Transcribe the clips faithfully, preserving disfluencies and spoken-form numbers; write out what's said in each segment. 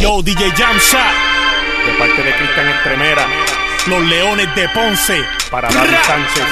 Yo, D J Jam Shot, de parte de Cristian Estremera, los Leones de Ponce, para David Sánchez,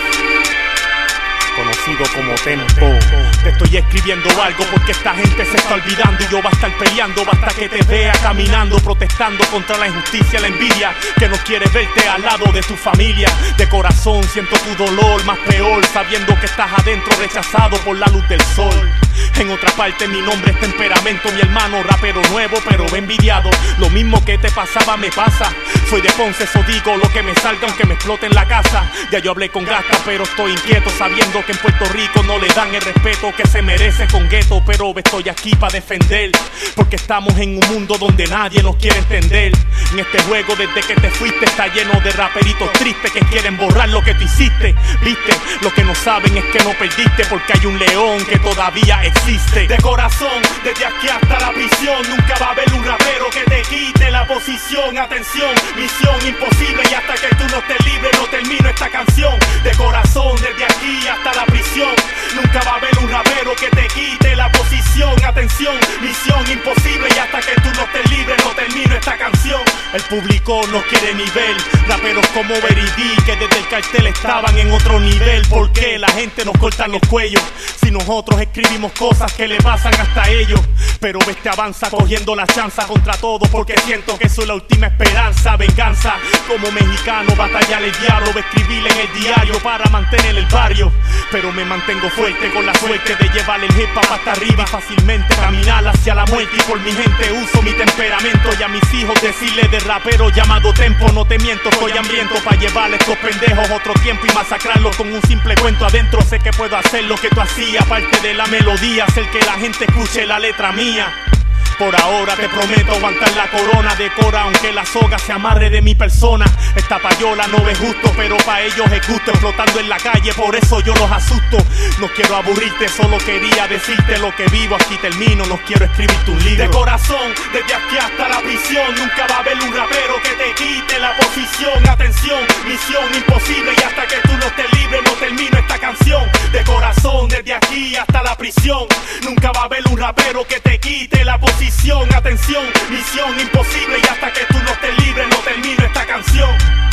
conocido como Tempo. Te estoy escribiendo algo porque esta gente se está olvidando y yo va a estar peleando. Basta que te vea caminando, protestando contra la injusticia, la envidia, que no quiere verte al lado de tu familia. De corazón siento tu dolor, más peor, sabiendo que estás adentro rechazado por la luz del sol. En otra parte mi nombre es Temperamento, mi hermano rapero nuevo pero envidiado. Lo mismo que te pasaba me pasa. Soy de Ponce, eso digo, lo que me salga aunque me explote en la casa. Ya yo hablé con Gasta pero estoy inquieto, sabiendo que en Puerto Rico no le dan el respeto que se merece con gueto. Pero estoy aquí para defender, porque estamos en un mundo donde nadie nos quiere entender. En este juego desde que te fuiste está lleno de raperitos tristes que quieren borrar lo que tú hiciste. Viste, lo que no saben es que no perdiste, porque hay un león que todavía existe. De corazón, desde aquí hasta la prisión, nunca va a haber un rapero que te quite la posición. Atención, misión imposible, y hasta que tú no estés libre no termino esta canción. De corazón, desde aquí hasta la prisión, nunca va a haber un rapero que te quite la posición. Atención, misión imposible, y hasta que tú no estés libre no termino esta canción. El público no quiere nivel, raperos como Veridí que desde el cartel estaban en otro nivel. ¿Por qué la gente nos corta los cuellos si nosotros escribimos cosas que le pasan hasta ellos? Pero este avanza cogiendo la chanza contra todo, porque siento que soy la última esperanza. Venganza, como mexicano batallar el diablo, escribir en el diario para mantener el barrio. Pero me mantengo fuerte con la suerte de llevar el hip hop hasta arriba y fácilmente caminar hacia la muerte. Y por mi gente uso mi temperamento, y a mis hijos decirle de rapero llamado Tempo. No te miento, estoy hambriento para llevarle a estos pendejos otro tiempo y masacrarlos con un simple cuento adentro. Sé que puedo hacer lo que tú hacías, aparte de la melodía, hacer que la gente escuche la letra mía. Por ahora te prometo aguantar la corona de Cora, aunque la soga se amarre de mi persona. Esta payola no es justo, pero pa' ellos es gusto, explotando en la calle, por eso yo los asusto. No quiero aburrirte, solo quería decirte lo que vivo. Aquí termino, no quiero escribirte un libro. De corazón, desde aquí hasta la prisión, nunca va a haber un rapero que te quite la posición. Atención, misión imposible, y hasta que tú no estés libre no termino esta canción. De corazón, desde aquí hasta la prisión, nunca va a haber un rapero que te quite la posición. Atención, misión imposible, y hasta que tú no estés libre no termino esta canción.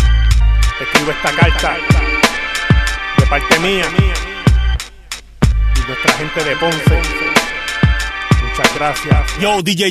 Te escribo esta carta de parte mía y nuestra gente de Ponce. Muchas gracias. Yo, D J